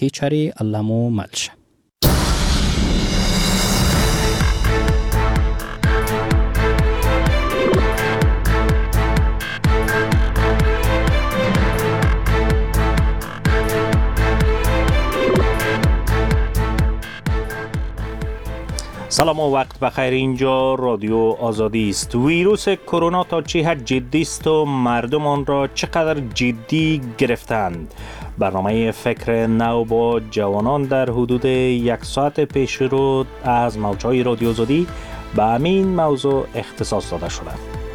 خیچری اللمو ملش. سلام و وقت بخیر. اینجا رادیو آزادی است. ویروس کرونا تا چه حد جدی است و مردم آن را چقدر جدی گرفتند. برنامه فکر نو با جوانان در حدود 1 ساعت پیش رو از موجهای رادیو آزادی به همین موضوع اختصاص داده شده.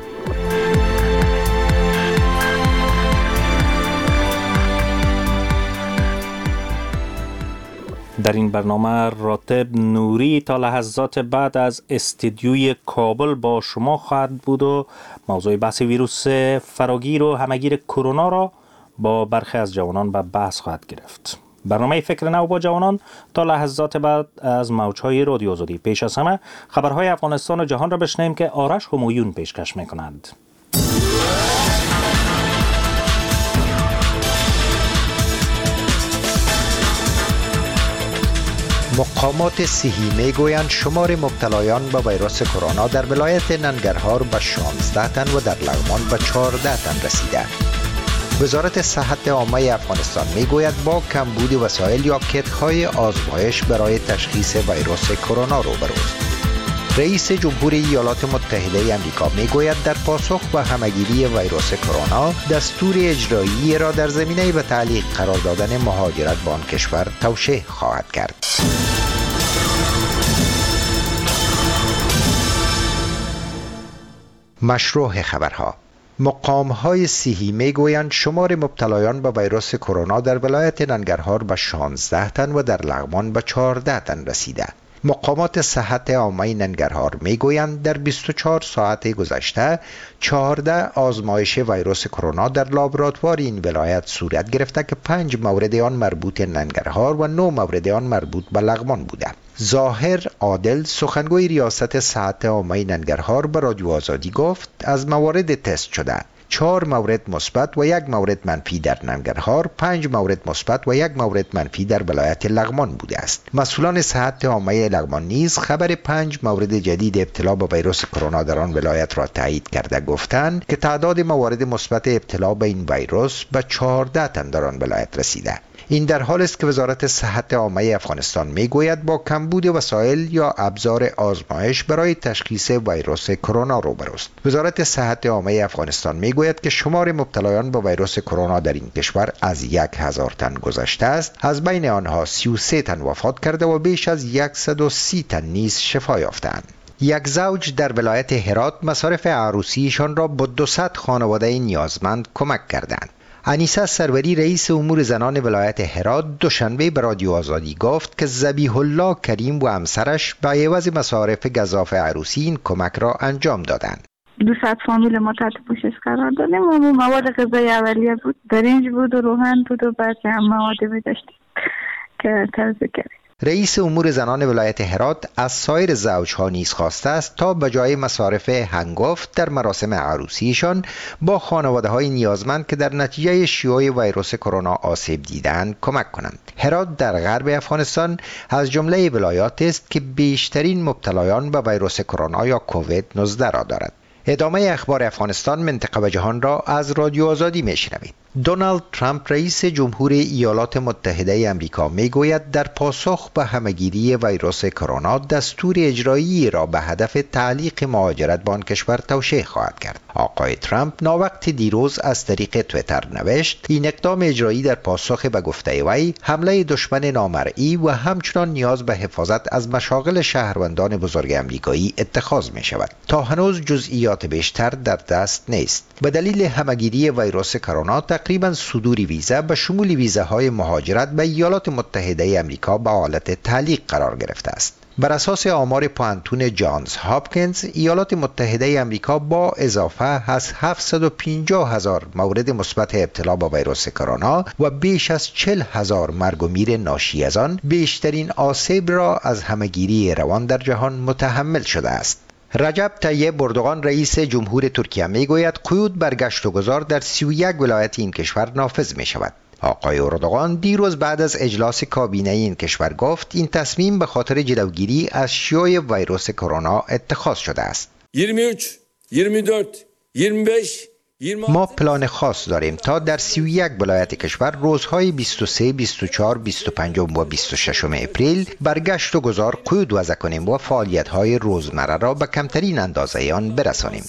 در این برنامه راتب نوری تا لحظات بعد از استدیوی کابل با شما خواهد بود و موضوع بحث ویروس فراگیر و همگیر کرونا را با برخی از جوانان به بحث خواهد گرفت. برنامه فکر نو با جوانان تا لحظات بعد از موجهای رادیو آزادی. پیش از همه خبرهای افغانستان و جهان را بشنویم که آرش همایون پیشکش می‌کند. مقامات صحی میگویند شمار مبتلایان به ویروس کرونا در ولایت ننگرهار به 16 تن و در لغمان به 14 تن رسیده. وزارت صحت عامه افغانستان میگوید با کمبود وسایل یا کیت‌های آزمایش برای تشخیص ویروس کرونا روبروست. رئیس جمهوری ایالات متحده آمریکا میگوید در پاسخ به همهگیری ویروس کرونا دستور اجرایی را در زمینه به تعلیق قرار دادن مهاجرت به آن کشور توشیح خواهد کرد. مشروع خبرها. مقام‌های صحی میگویند شمار مبتلایان به ویروس کرونا در ولایت ننگرهار به 16 تن و در لغمان به 14 تن رسیده. مقامات صحت عامه ننگرهار میگویند در 24 ساعت گذشته 14 آزمایش ویروس کرونا در لابراتوار این ولایت صورت گرفته که 5 مورد آن مربوط ننگرهار و 9 مورد آن مربوط به لغمان بوده. ظاهر عادل سخنگوی ریاست صحت عامه ننگرهار به رادیو آزادی گفت از موارد تست شده 4 مورد مثبت و 1 مورد منفی در ننگرهار، 5 مورد مثبت و 1 مورد منفی در ولایت لغمان بوده است. مسئولان صحت عامه لغمان نیز خبر 5 مورد جدید ابتلا به ویروس کرونا در آن ولایت را تایید کرده گفتند که تعداد موارد مثبت ابتلا به این ویروس به 14 تن در آن ولایت رسیده. این در حال است که وزارت صحت عامه افغانستان میگوید با کمبود وسایل یا ابزار آزمایش برای تشخیص ویروس کرونا روبروست. وزارت صحت عامه افغانستان میگوید که شمار مبتلایان به ویروس کرونا در این کشور از 1000 تن گذشته است. از بین آنها 33 تن وفات کرده و بیش از 130 تن نیز شفا یافتند. یک زوج در ولایت هرات مصارف عروسیشان را با 200 خانواده نیازمند کمک کردند. انیسه سروری رئیس امور زنان ولایت هرات دوشنبه به رادیو آزادی گفت که ذبیح الله کریم و همسرش به عوض مصارف گزاف عروسی این کمک را انجام دادند. 200 فامیل ما تحت پوشش قرار دادیم و مواد غذایی اولیه بود، برنج بود و روغن بود و بعضی هم مواد داشتیم که توزیع کردیم. رئیس امور زنان ولایت هرات از سایر زوجها نیز خواسته است تا به جای مصارف هنگفت در مراسم عروسیشان با خانواده‌های نیازمند که در نتیجه شیوع ویروس کرونا آسیب دیدند کمک کنند. هرات در غرب افغانستان از جمله ولایات است که بیشترین مبتلایان به ویروس کرونا یا کووید 19 را دارد. ادامه اخبار افغانستان، منطقه و جهان را از رادیو آزادی میشنوید. دونالد ترامپ رئیس جمهوری ایالات متحده آمریکا میگوید در پاسخ به همهگیری ویروس کرونا دستور اجرایی را به هدف تعلیق مهاجرت به آن کشور توشیح خواهد کرد. آقای ترامپ ناوقت دیروز از طریق توییتر نوشت این اقدام اجرایی در پاسخ به گفته وی حمله دشمن نامرئی و همچنان نیاز به حفاظت از مشاغل شهروندان بزرگ آمریکایی اتخاذ می شود. تا هنوز جزئیات بیشتر در دست نیست. به دلیل همهگیری ویروس کرونا تقریبا صدور ویزا به شمول ویزاهای مهاجرت به ایالات متحده آمریکا به حالت تعلیق قرار گرفته است. بر اساس آمار پانتون جانز هاپکینز، ایالات متحده آمریکا با اضافه از 750,000 مورد مثبت ابتلا با ویروس کرونا و بیش از 40,000 مرگ و میر ناشی از آن بیشترین آسیب را از همهگیری روان در جهان متحمل شده است. رجب طیب اردوغان رئیس جمهور ترکیه میگوید قیود بر گشت و گذار در 31 ولایت این کشور نافذ می شود. آقای اردوغان دیروز بعد از اجلاس کابینه این کشور گفت این تصمیم به خاطر جلوگیری از شیوع ویروس کرونا اتخاذ شده است. 23 24 25 ما پلان خاص داریم تا در 31 ولایت کشور روزهای 23، 24، 25 و 26 اپریل برگشت و گذار قیود وضع کنیم و فعالیت‌های روزمره را به کمترین اندازه آن برسانیم.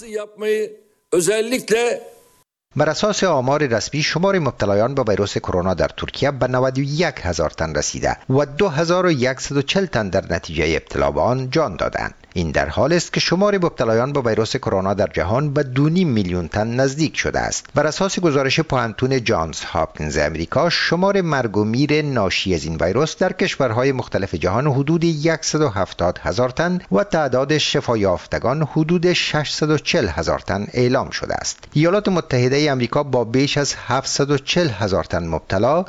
بر اساس آمار رسمی شمار مبتلایان به ویروس کرونا در ترکیه به 91,000 تن رسیده و 2140 تن در نتیجه ابتلا به آن جان دادند. این در حال است که شمار مبتلایان به ویروس کرونا در جهان به 2.5 میلیون تن نزدیک شده است. بر اساس گزارش پوهنتون جانز هاپکینز امریکا، شمار مرگ و میر ناشی از این ویروس در کشورهای مختلف جهان حدود 170,000 تن و تعداد شفایافتگان حدود 640,000 تن اعلام شده است. ایالات متحده امریکا با بیش از 740,000 تن مبتلا